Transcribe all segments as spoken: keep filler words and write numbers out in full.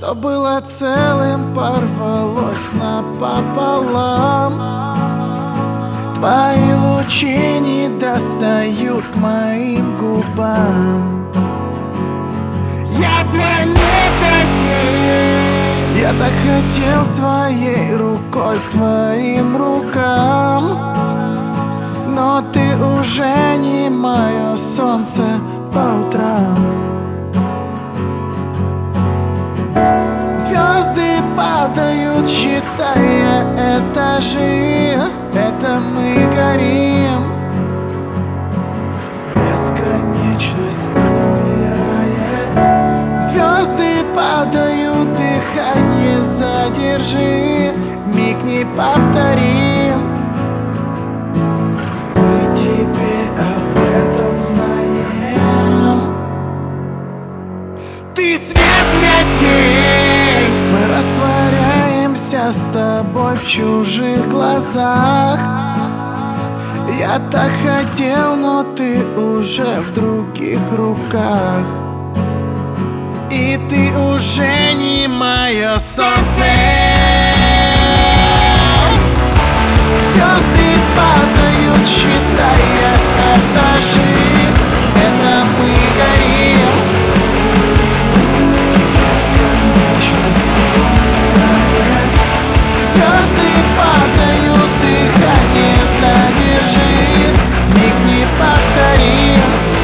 что было целым, порвалось напополам. Твои лучи не достают к моим губам. Я бы не хотел, Я так хотел своей рукой к твоим рукам, но ты уже не мое солнце по утрам. Звезды падают, считая этажи. Это мы горим. Бесконечность умирает. Звезды падают, дыхание задержи. Миг не повторим. Мы теперь об этом знаем. Ты свет, я тень. Мы растворяемся с тобой в чужих глазах. Я так хотел, но ты уже в других руках. И ты уже не мое солнце. Звезды падают, считая этажи. Это мы горим. Бесконечность умирает. Звезды падают, дыхание задержи. Миг не повторим.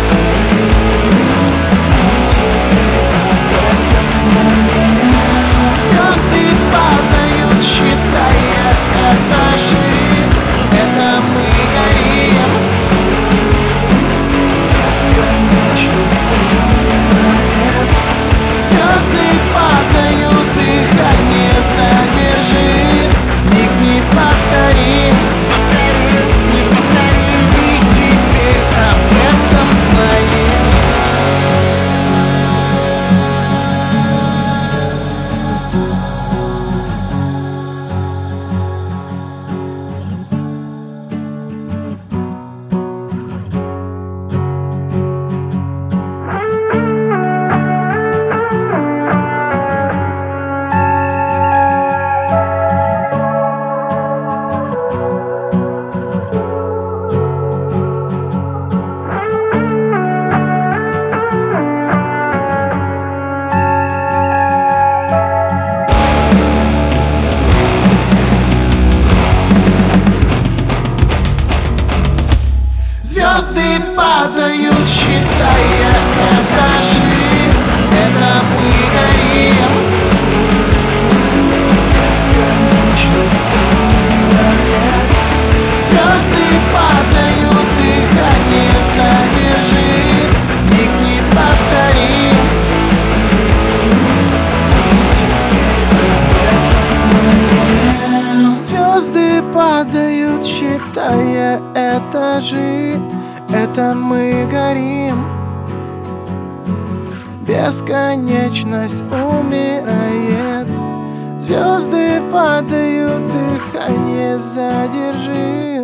Мы теперь об этом знаем. Звезды падают, считая этажи. Это мы горим. Бесконечность умирает. Звезды падают, дыхание задержи. Миг не повторим. Мы теперь об этом знаем. Звезды падают, считая этажи. Это мы горим. Бесконечность умирает. Звезды падают, дыхание задержи. Миг не повторим. Мы теперь об этом знаем. Звезды падают, считая этажи. Это мы горим. Бесконечность умирает. Звезды падают, дыхание задержи.